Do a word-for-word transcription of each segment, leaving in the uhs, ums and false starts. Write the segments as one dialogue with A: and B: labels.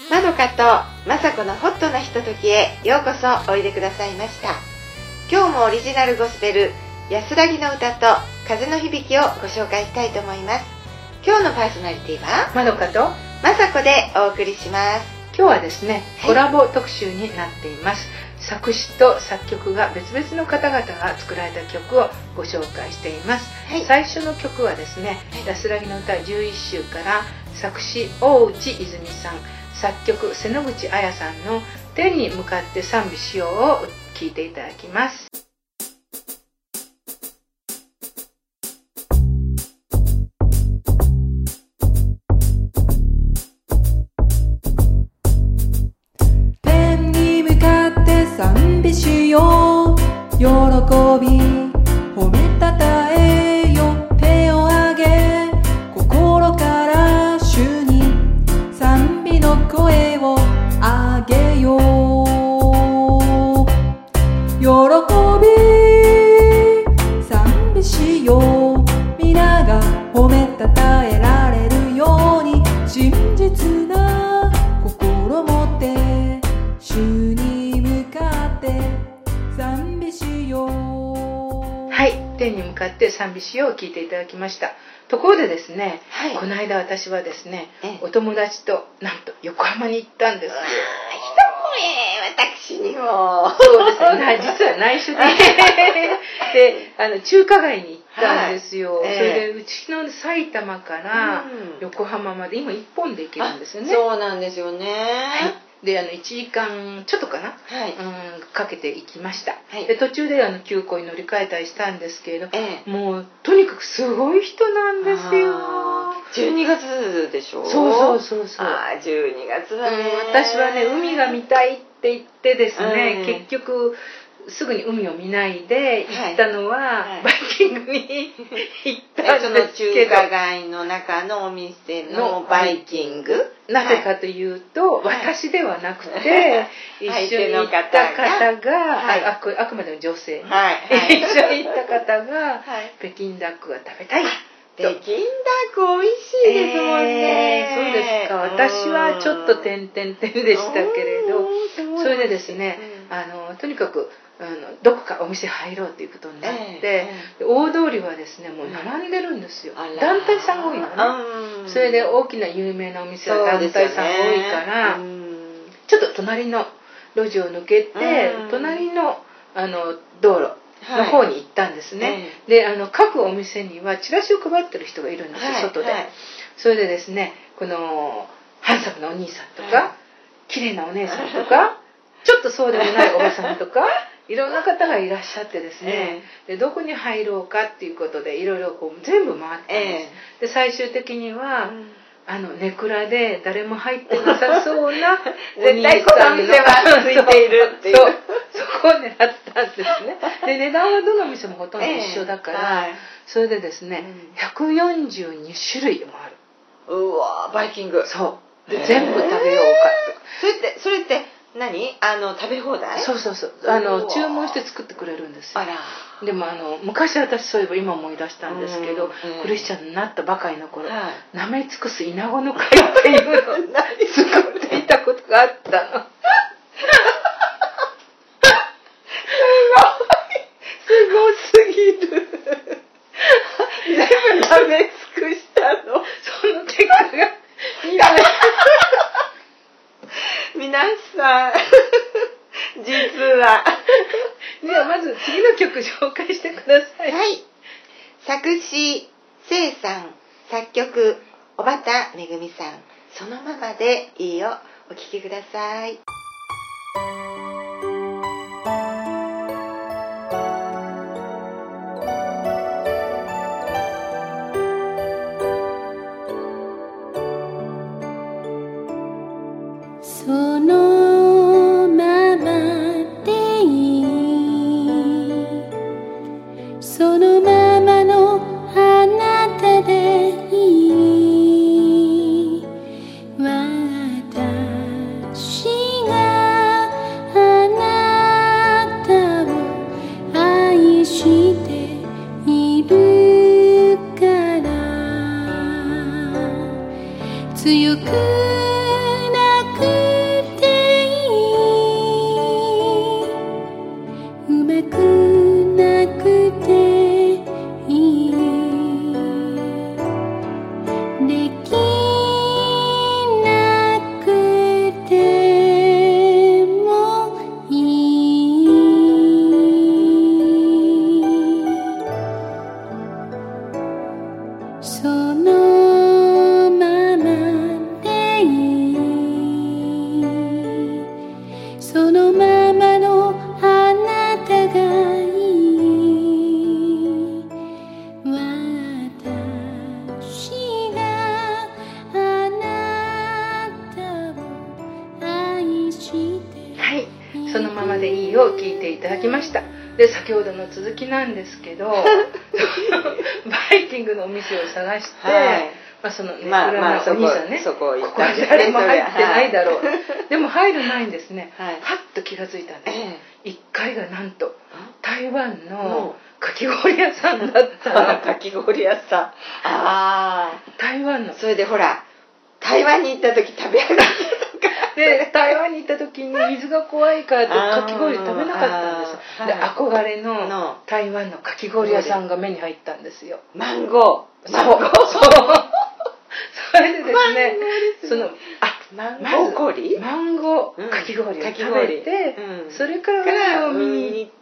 A: まどかとまさこのホットなひとときへようこそおいでくださいました。今日もオリジナルゴスペル安らぎの歌と風の響きをご紹介したいと思います。今日のパーソナリティは
B: まどかと
A: まさこでお送りします。
B: 今日はですね、
A: はい、
B: コラボ特集になっています。作詞と作曲が別々の方々が作られた曲をご紹介しています。はい、最初の曲はですね、はい、安らぎの歌じゅういっしゅうから作詞大内泉さん、作曲瀬野口彩さんの天に向かって賛美しようを聴いていただきます。
C: 天に向かって賛美しよう、喜び褒めたたえよ、手を挙げ心から主に賛美の声を上げよう。喜び賛美しよう、皆が褒めたたえられるように真実な心持って主に向かって賛美しよう。
B: はい、天に向かって賛美しようを聞いていただきました。ところでですね、
A: はい、
B: この間私はですね、お友達となんと横浜に行ったんですよ。
A: 私にも
B: そうですね、実は内緒でで、あの中華街に行ったんですよ。はい、それでうちの埼玉から横浜まで今いっぽんで行けるんですよね。
A: そうなんですよね。
B: はい、であのいちじかんちょっとかな、はい、うん、かけて行きました。はい、で途中であの急行に乗り換えたりしたんですけれど、ええ、もうとにかくすごい人なんですよ。
A: じゅうにがつでしょ。
B: そうそうそうそう。
A: ああ、じゅうにがつだね、
B: うん。私はね、海が見たいって言ってですね、うん、結局すぐに海を見ないで行ったのは、はいはい、バイキングに行ったんですけど、
A: その中華街の中のお店のバイキング、
B: なぜかというと、はい、私ではなくて、一緒に行った方が、はい、あ, あくまでも女性、はいはい、一緒に行った方が、はい、北京ダックが食べたい。
A: 北京ダック美味しいですもんね。
B: えー、そうですか。私はちょっと点々点でしたけれど、それでですね、あのとにかくあのどこかお店入ろうということになって、えー、大通りはですねもう並んでるんですよ。団体さんが多いのね。それで大きな有名なお店は団体さんが多いから、ちょっと隣の路地を抜けて隣のあの道路の方に行ったんですね。はい、であの各お店にはチラシを配ってる人がいるんですよ、はい、外で、はい、それでですねこのハンサムなお兄さんとか、はい、綺麗なお姉さんとかちょっとそうでもないおばさんとかいろんな方がいらっしゃってですね、えー、でどこに入ろうかっていうことでいろいろこう全部回ったんです。えー、で最終的には、うん、あのネクラで誰も入ってなさそうな
A: 絶対この店はついているっていう
B: そうそこを狙ったんですね。で値段はどの店もほとんど一緒だから、えーはい、それでですね、うん、ひゃくよんじゅうにしゅるいもある。
A: うわバイキング。
B: そうで全部食べようかとか。
A: それってそれって何あの食べ放題？
B: そうそうそう、あの注文して作ってくれるんですよ。あらでもあの昔私そういえば今思い出したんですけど、うんうん、クリスチャンになったばかりの頃、はい、舐め尽くすイナゴの貝っていうのを作っていたことがあったの。
A: すごすぎる。全部舐め尽くしたの。
B: その結果が
A: 皆さん実は
B: ではまず次の曲紹介してください。
A: はい、作詞せいさん、作曲小畑めぐみさん、そのままでいいよ、お聴きください。
C: そのままでいい、そのままのあなたでいい、私が
B: そのままでいいを聞いていただきました。で先ほどの続きなんですけどバイキングのお店を探して、はい、まあ、そのね、
A: まあまあ、
B: お兄さんね、
A: そこ行ったんですね、
B: 誰も入ってないだろう、はい、でも入る前にですね、
A: はい、
B: はっと気がついたんです、
A: ええ、
B: いっかいがなんと台湾のかき氷屋さんだったの。
A: かき氷屋さん、ああ、
B: 台湾の。
A: それでほら台湾に行った時食べ上がったとか
B: で台湾に行った時に水が怖いからってかき氷食べなかったんです。で憧れの台湾のかき氷屋さんが目に入ったんですよ。
A: マンゴー、
B: マンゴー、そうそれでですね、そのあ
A: マンゴー氷、
B: マンゴーかき氷を食べて、それから海を見に行って、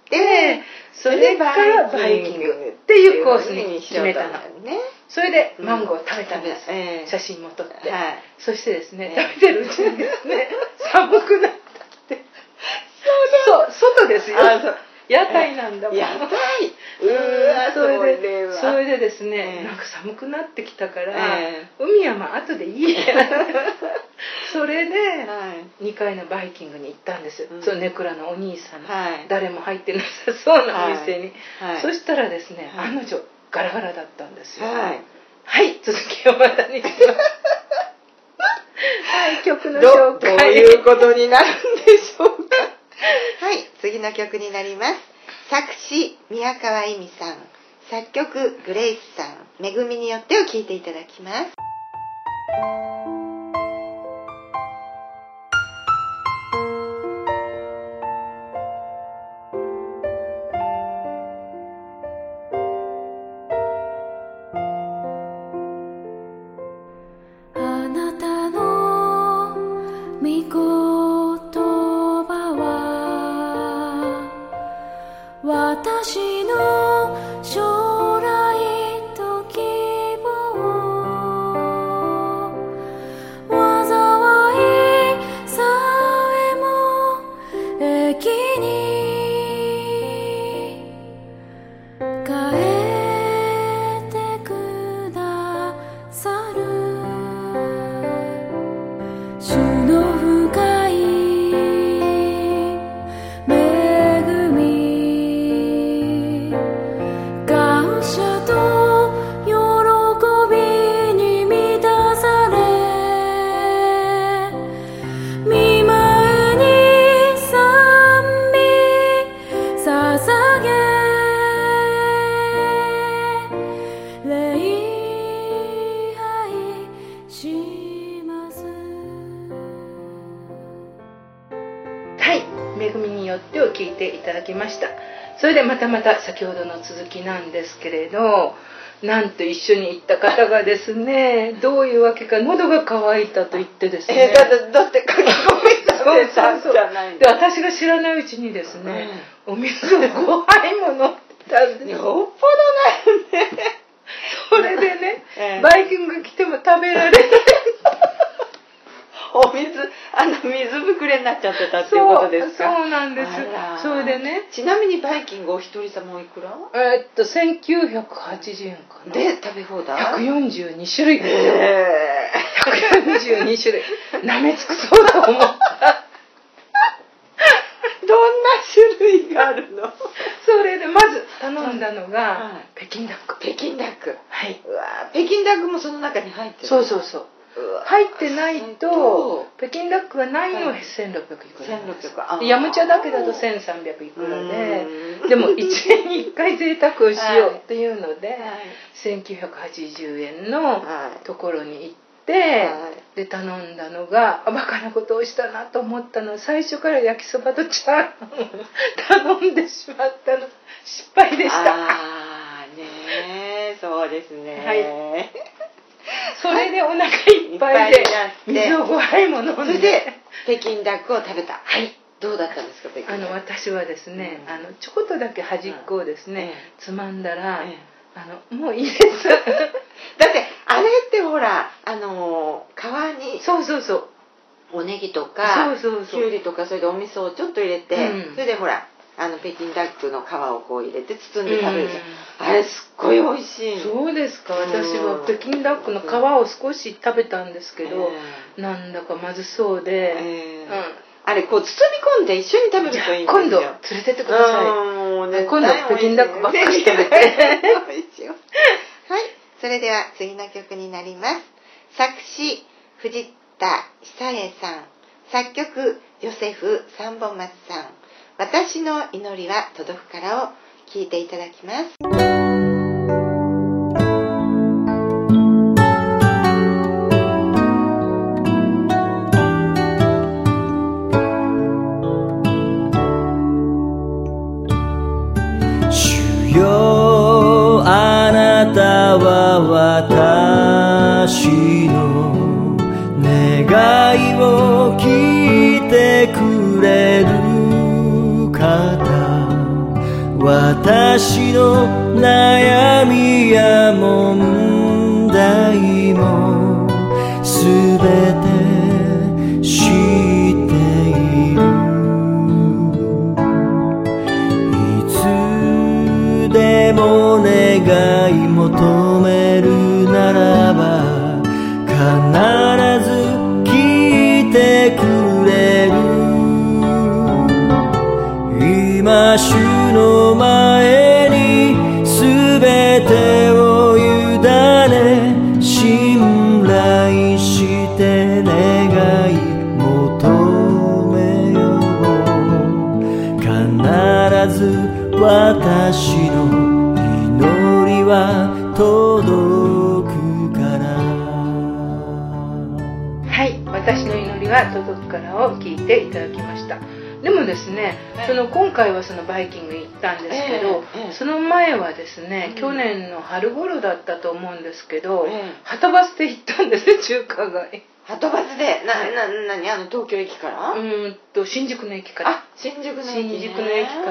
B: それからバイキングっていうコースに決めたの。それでマンゴーを食べたんです、うん、えー、写真も撮って、はい、そしてですね、えー、食べてるうちにですね寒くなったってそう外ですよ、屋台なんだもん、
A: 屋台、うわ、
B: それでそれでですね、えー、なんか寒くなってきたから、えー、海はまあ後でいいやそれで、はい、にかいのバイキングに行ったんです、うん、そのネクラのお兄さんの、はい、誰も入ってなさそうなお店に、はいはい、そしたらですね、はい、案の定ガラガラだったんですよ。はい、はい、続きをまたにします。はい、曲の紹介。
A: どういうことになるんでしょうか。はい、次の曲になります。作詞宮川恵美さん、作曲グレイスさん、恵みによってを聴いていただきます。
C: 私の将来と希望、災いさえも駅に変えてくださる、主の深い
B: 恵みによってを聞いていただきました。それでまたまた先ほどの続きなんですけれど、なんと一緒に行った方がですね、どういうわけか喉が渇いたと言ってですね、
A: えー、だってだってかき氷食べたんじゃないの。
B: で私が知らないうちにですね、うん、お水をごはいも飲んでたんです。
A: よっぽどないね。
B: それでね、えー、バイキング来ても食べられない
A: お水、あの水ぶくれになっちゃってたっていうことですか。
B: そう、そうなんです。それでね、
A: ちなみにバイキングお一人様おいくら？
B: えー、っとせんきゅうひゃくはちじゅうえんかな。
A: で食べ放題？
B: ひゃくよんじゅうにしゅるいですよ。えー、ひゃくよんじゅうにしゅるい。舐め尽くそうと思った。どんな
A: 種類があるの？
B: それでまず頼んだのが、はい、北京ダック。
A: 北京ダック。
B: はい。
A: うわ、北京ダックもその中に入ってる。
B: そうそうそう。入ってないと北京ダックがないのはせんろっぴゃくいくら
A: せんろっぴゃく、
B: ヤムチャだけだとせんさんびゃくいくらで、でもいちねんにいっかい贅沢をしようっていうので、はい、せんきゅうひゃくはちじゅうえんのところに行って、はい、で頼んだのが、バカなことをしたなと思ったのは、最初から焼きそばとチャーハンを頼んでしまったの失敗でした。
A: あーねー、そうですね、
B: はい、それでお腹いっぱいで水をごはいも飲んで、それ
A: で北京ダックを食べた。はい。どうだったんですか、北京ダック。
B: あの私はですね、うん、あのちょこっとだけ端っこをですね、うん、つまんだら、うん、あのもういいです。だ
A: ってあれってほらあの皮に
B: そうそうそう
A: おネギとか
B: そうそうそう
A: きゅうりとか、それでお味噌をちょっと入れて、うん、それでほらあの北京ダックの皮をこう入れて包んで食べるじゃん、うん、あれすっごい美味しい。
B: そうですか。私は北京ダックの皮を少し食べたんですけど、えー、なんだかまずそうで、えー
A: あれこう包み込んで一緒に食べるといいんですよ。
B: 今度連れてってください。
A: うん、ね、
B: 今度北京ダックばっかり食べて。
A: はい、それでは次の曲になります。作詞藤田久恵さん、作曲ヨセフ三本松さん、私の祈りは届くからを聴いていただきます。
D: 主よ、あなたは私の願いを聞いてくれる方、私の悩みや問題もすべて知っている。いつでも願い求めるならば必ず聞いてくれる。今主の前にすべてを委ね信頼して願い求めよう。必ず私の祈りは届くから。
B: はい、私の祈りは届くからを聞いていただきました。でもですね、その今回はそのバイキングに行ったんですけど、えーえー、その前はですね、うん、去年の春頃だったと思うんですけど、えー、はとバスで行ったんですね、中華街。
A: はとバスでな、な、なにあの東京駅から？
B: うーんと新宿の駅から。
A: あ、新宿の駅、ね、
B: 新宿の駅から。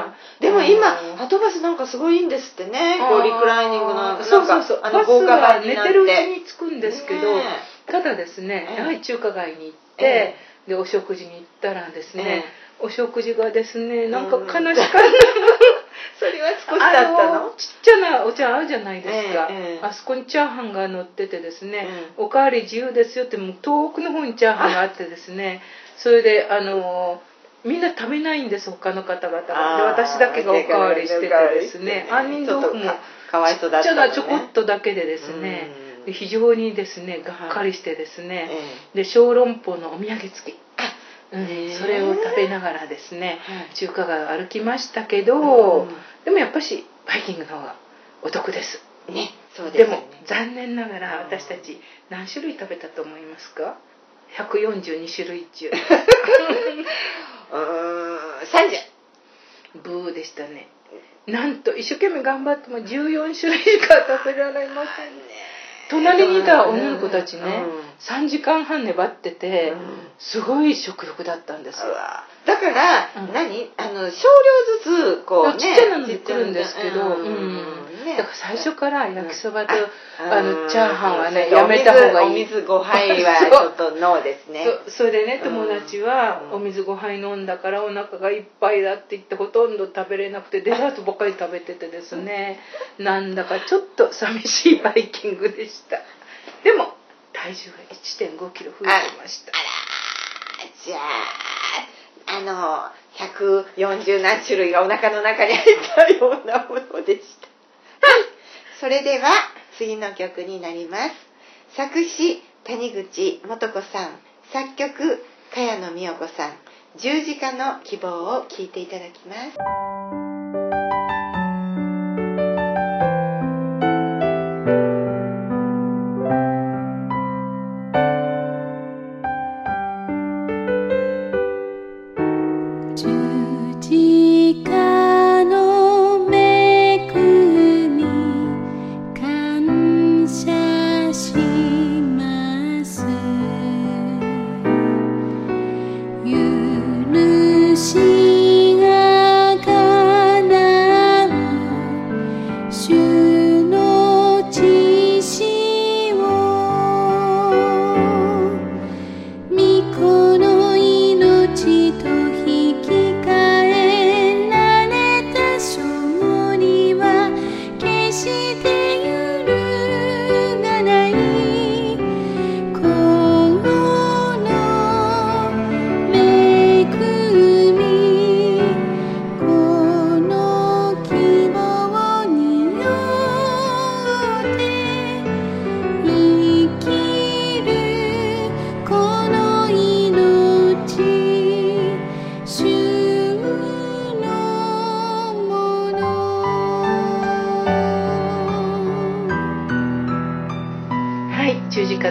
A: でも今はとバスなんかすごいいいんですってね。こうリクライニングのなんか
B: そうそうそう。
A: あの豪華版になって。
B: 寝てるうちに着くんですけど、ね、ただですね、やはり中華街に行って、えー、でお食事に行ったらですね。えーお食事がですね、なんか悲しかった、うん、それ
A: は少しだったの？
B: ちっちゃなお茶あるじゃないですか、
A: ええ、
B: あそこにチャーハンが乗っててですね、
A: ええ、
B: おかわり自由ですよってもう遠くの方にチャーハンがあってですね、それであのみんな食べないんです、他の方々が。で私だけがおかわりしててですね、杏仁豆腐も
A: かわいそうだった
B: ちっちゃなちょこっとだけでですね、で非常にですねがっかりしてですね、はい、で小籠包のお土産付き、うん、それを食べながらですね、はい、中華街を歩きましたけど、うん、でもやっぱしバイキングの方がお得です
A: ね。そうですね。
B: でも残念ながら私たち何種類食べたと思いますか？ひゃくよんじゅうに種類中うーん
A: さんじゅ
B: うブーでしたね。なんと一生懸命頑張ってもじゅうよん種類しか食べられませんね。隣にいた女の子たちね、うん、さんじかんはん粘ってて、うん、すごい食欲だったんですよ。
A: だから、うん、何あの少量ずつこうね、
B: ちっちゃなので来るんですけど、うんうんね、だから最初から焼きそばと、うん、あのチャーハンはねやめた方がいい。
A: お水ごはいはちょっとノーですね。
B: そ, それでね友達はお水ごはい飲んだからお腹がいっぱいだって言ってほとんど食べれなくてデザートばっかり食べててですねなんだかちょっと寂しいバイキングでした。でも体重が いってんごキロ増えてました。
A: あ, あらじゃああのひゃくよんじゅう何種類がお腹の中に入ったようなものでした。それでは次の曲になります。作詞谷口素子さん、作曲茅野美代子さん、十字架の希望を聴いていただきます。
E: この命と引き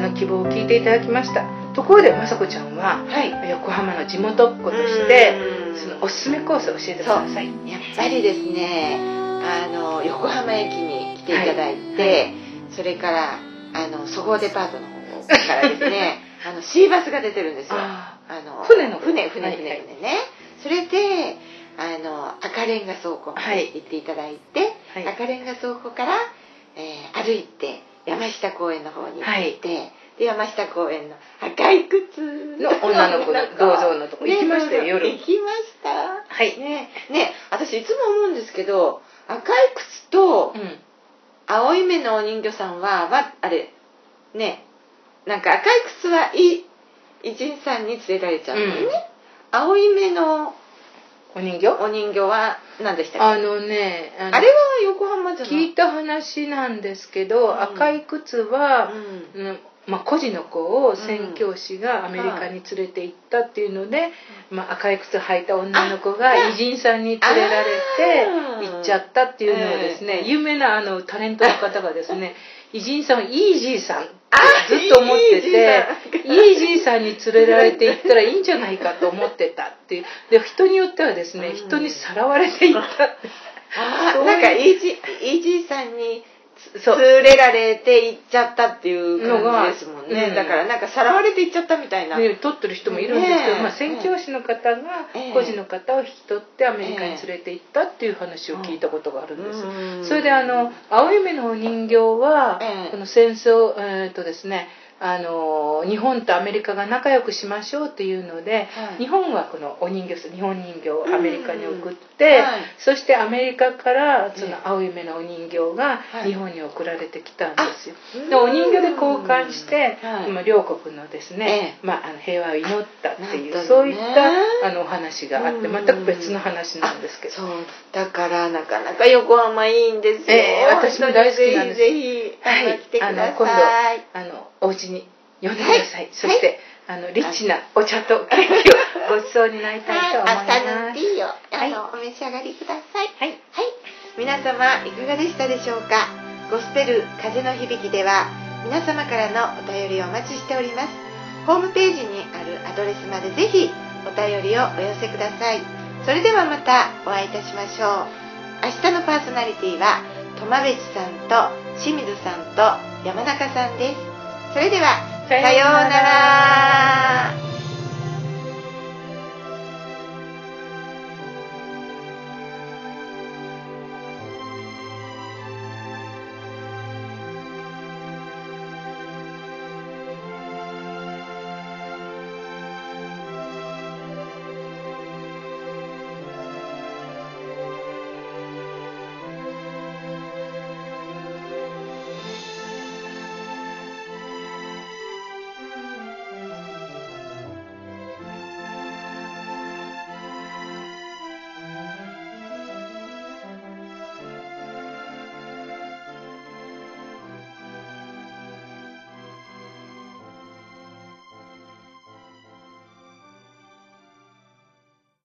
B: の希望を聞いていただきました。ところで雅子ちゃんは、
A: はい、
B: 横浜の地元っ子としてそのおすすめコースを教えてください。
A: やっぱりですね、あの横浜駅に来ていただいて、はいはい、それからあのそごうデパートの方からですねあのシーバスが出てるんですよ。あの
B: 船の
A: 船船船船ね、はいはい、それであの赤レンガ倉庫まで行っていただいて、はい、赤レンガ倉庫から、えー、歩いて山下公園の方に行って、はい、で山下公園の赤い靴
B: の女の子の銅像のとこ行きましたよ、ね、夜
A: 行きました。
B: はい
A: ね、ね、私いつも思うんですけど、赤い靴と、うん、青い目のお人形さんは、わあれね、なんか赤い靴はい偉人さんに連れられちゃうのね、うん、青い目の
B: お人形
A: お人形は何でしたっけ？
B: あのね、
A: あのあれは横浜じゃない？
B: 聞いた話なんですけど、うん、赤い靴は、うんうんまあ、孤児の子を宣教師がアメリカに連れて行ったっていうので、うんまあ、赤い靴履いた女の子が偉人さんに連れられて行っちゃったっていうのをですね、有名なあのタレントの方がですね、偉人さんはいいじいさんってずっと思ってて、いいじいさんに連れられて行ったらいいんじゃないかと思ってたっていう。で、人によってはですね、人にさらわれていったって。
A: あなんかいいじいさんに連れられて行っちゃったっていう感じですもんね、うん、だからなんかさらわれて行っちゃったみたいな、
B: ね、取ってる人もいるんですけど、ねまあ、宣教師の方が孤児の方を引き取ってアメリカに連れて行ったっていう話を聞いたことがあるんです、えー、それであの青い目のお人形は、えー、この戦争、えー、っとですねあの日本とアメリカが仲良くしましょうっていうので、はい、日本はこのお人形日本人形をアメリカに送って、はい、そしてアメリカからその青い目のお人形が日本に送られてきたんですよ、はい、でお人形で交換して、はい、今両国のですね、まあ、あの平和を祈ったっていう、ね、そういったあのお話があって全く別の話なんですけど、
A: そうだからなかなか横浜いいんですよ、
B: えー、私も大好きなんです。
A: ぜひぜひ、はい、来てください。あの今度あのお家に呼んでください、はい、そして、はい、あのリッチなお茶とケーキをごちそうになりたいと思います。 アフタヌーンティーをあの、はい、お召し上がりください。はい、はい、皆様いかがでしたでしょうか。ゴスペル風の響きでは皆様からのお便りをお待ちしております。ホームページにあるアドレスまでぜひお便りをお寄せください。それではまたお会いいたしましょう。明日のパーソナリティは苫部地さんと清水さんと山中さんです。それではさようなら。